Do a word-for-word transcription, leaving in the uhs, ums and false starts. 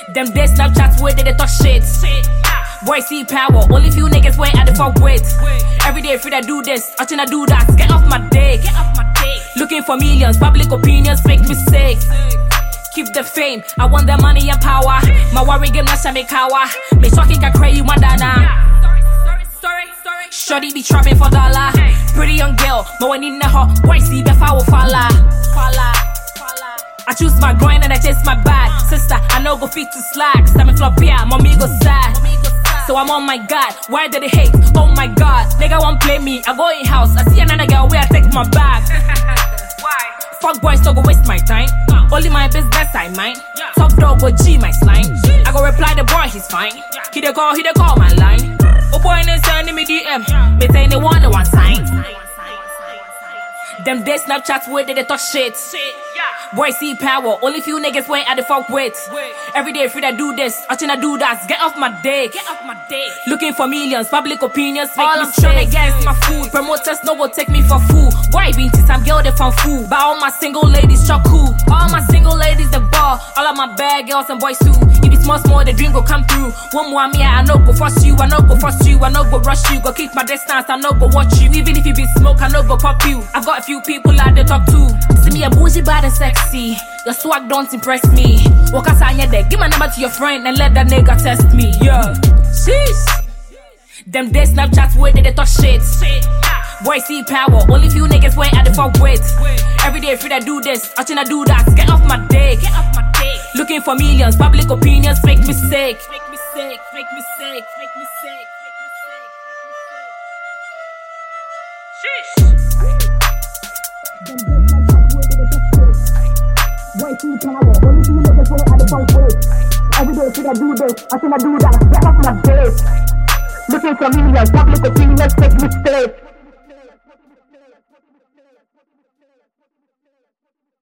Them days Snapchat where they, they talk shit. Boy, see power, only few niggas went at the fuck with. Every day, free I do this, I tryna do that. Get off my dick. Get off my dick. Looking for millions, public opinions, fake mistakes. Keep the fame, I want the money and power. My worry game, not Shamikawa. Me talking, I cry you, Madonna. Shorty be trapping for dollar. Pretty young girl, but when in the hot, boy, see the foul falla. I choose my grind and I chase my bag. Sister, I know go fit to slack. Stomach flop, yeah, mommy go sad. So I'm on my god, why did they hate? Oh my god, nigga won't play me. I go in house, I see another girl where I take my bag. Why? Fuck boys, don't go waste my time. Only my business I mind. Top dog go G my slime. I go reply the boy, he's fine. He dey call, he dey call my line. Oh boy, they sending me D M. Me saying they want the one sign. Them days Snapchat where they, they talk shit. Boy, see power, only few niggas went at the fuck with. Every day, free I do this, I tryna do that. Get off my dick. Get off my dick. Looking for millions, public opinions, fake all I'm tryna get is my food. Promoters no go take me for fool. Boy, being some girl they found fool. But all my single ladies chuck cool. All my single ladies the ball. All of my bad girls and boys too. If it's small small, the dream go come through. One more me, I know go force you. I know go force you. I know go rush you. Go keep my distance. I know go watch you. Even if you be smoke, I know go pop you. I've got a few people out there talk to. See me a bougie, bad and sexy. Your swag don't impress me. Walk outside your deck, give my number to your friend and let that nigga test me. Yeah, sheesh. Them days Snapchat where they, they talk shit. Boy, see power, only few niggas went at the fuck with. Every day, free I do this, I tryna do that. Get off my dick. Get off my dick. Looking for millions, public opinions, fake mistake. Fake mistake, fake mistake, fake mistake, fake mistake. Sheesh. Boy, see power, only few niggas went at the fuck with. Every day, free I do this, I tryna do that. Get off my dick. Looking for millions, public opinions, fake mistake.